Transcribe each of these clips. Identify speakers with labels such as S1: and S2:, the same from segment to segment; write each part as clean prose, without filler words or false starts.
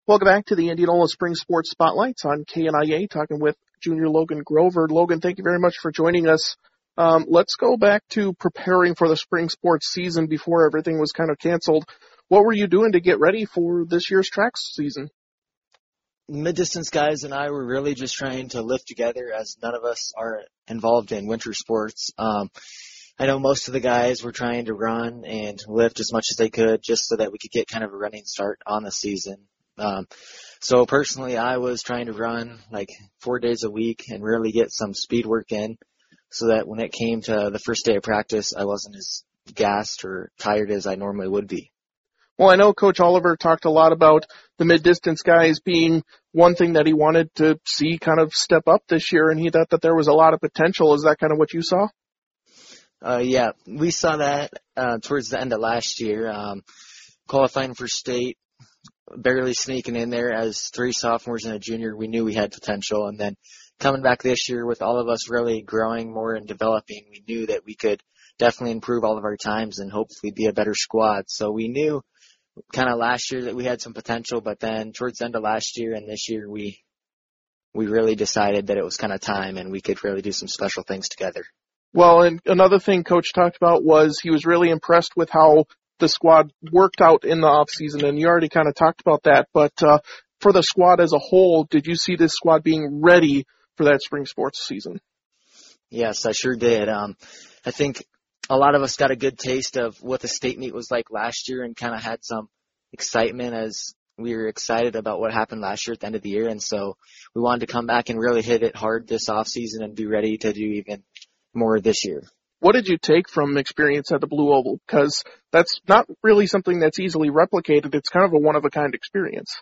S1: Welcome back to the Indianola Spring Sports Spotlights on KNIA, talking with junior Logan Grover. Logan, thank you very much for joining us. Let's go back to preparing for the spring sports season before everything was kind of canceled. What were you doing to get ready for this year's track season?
S2: Mid-distance guys and I were really just trying to lift together, as none of us are involved in winter sports. I know most of the guys were trying to run and lift as much as they could just so that we could get kind of a running start on the season. So personally, I was trying to run like 4 days a week and really get some speed work in so that when it came to the first day of practice, I wasn't as gassed or tired as I normally would be.
S1: Well, I know Coach Oliver talked a lot about the mid-distance guys being one thing that he wanted to see kind of step up this year, and he thought that there was a lot of potential. Is that kind of what you saw?
S2: Yeah, we saw that towards the end of last year, qualifying for state, barely sneaking in there as 3 sophomores and a junior. We knew we had potential, and then coming back this year with all of us really growing more and developing, we knew that we could definitely improve all of our times and hopefully be a better squad. So we knew kind of last year that we had some potential, but then towards the end of last year and this year, we really decided that it was kind of time and we could really do some special things together.
S1: Well, and another thing Coach talked about was he was really impressed with how the squad worked out in the off season, and you already kind of talked about that, but for the squad as a whole, did you see this squad being ready for that spring sports season?
S2: Yes, I sure did. I think a lot of us got a good taste of what the state meet was like last year and kind of had some excitement as we were excited about what happened last year at the end of the year, and so we wanted to come back and really hit it hard this off season and be ready to do even more this year.
S1: What did you take from experience at the Blue Oval? Because that's not really something that's easily replicated. It's kind of a one-of-a-kind experience.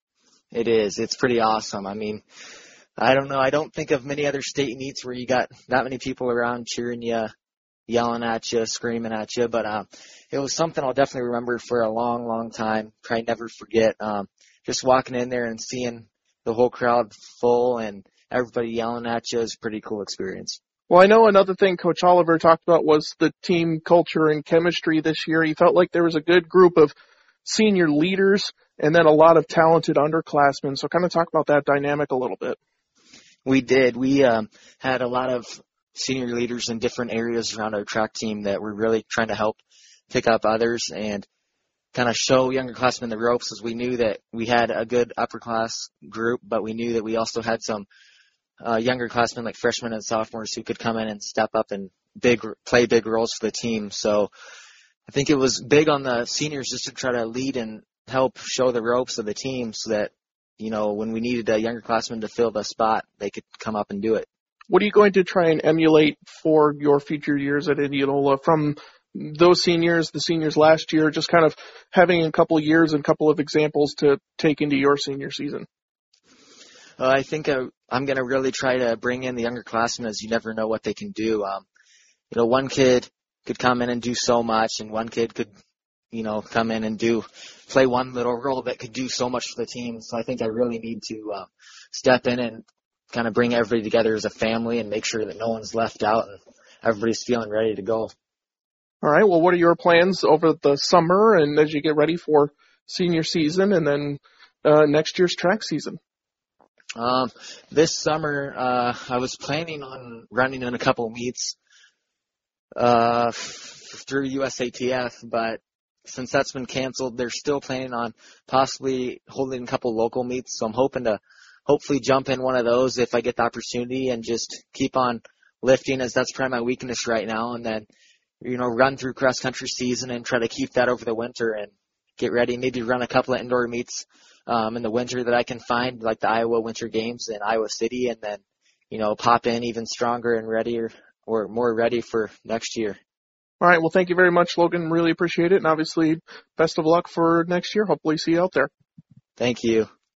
S2: It is. It's pretty awesome. I mean, I don't know. I don't think of many other state meets where you got that many people around cheering you, yelling at you, screaming at you. But it was something I'll definitely remember for a long, long time. Probably never forget. Just walking in there and seeing the whole crowd full and everybody yelling at you is a pretty cool experience.
S1: Well, I know another thing Coach Oliver talked about was the team culture and chemistry this year. He felt like there was a good group of senior leaders and then a lot of talented underclassmen. So kind of talk about that dynamic a little bit.
S2: We did. We had a lot of senior leaders in different areas around our track team that were really trying to help pick up others and kind of show younger classmen the ropes, as we knew that we had a good upper class group, but we knew that we also had some younger classmen like freshmen and sophomores who could come in and step up and play big roles for the team. So I think it was big on the seniors just to try to lead and help show the ropes of the team so that, you know, when we needed a younger classman to fill the spot, they could come up and do it.
S1: What are you going to try and emulate for your future years at Indianola from those seniors, the seniors last year, just kind of having a couple of years and a couple of examples to take into your senior season?
S2: I think I'm going to really try to bring in the younger classmen, as you never know what they can do. You know, one kid could come in and do so much, and one kid could, you know, come in and play one little role that could do so much for the team. So I think I really need to step in and kind of bring everybody together as a family and make sure that no one's left out and everybody's feeling ready to go.
S1: All right. Well, what are your plans over the summer and as you get ready for senior season and then next year's track season?
S2: This summer, I was planning on running in a couple meets through USATF, but since that's been canceled, they're still planning on possibly holding a couple local meets. So I'm hoping to hopefully jump in one of those if I get the opportunity and just keep on lifting, as that's probably my weakness right now. And then, you know, run through cross country season and try to keep that over the winter and get ready. Maybe run a couple of indoor meets in the winter that I can find, like the Iowa Winter Games in Iowa City, and then, you know, pop in even stronger and readier or more ready for next year.
S1: All right. Well, thank you very much, Logan. Really appreciate it. And obviously, best of luck for next year. Hopefully see you out there.
S2: Thank you.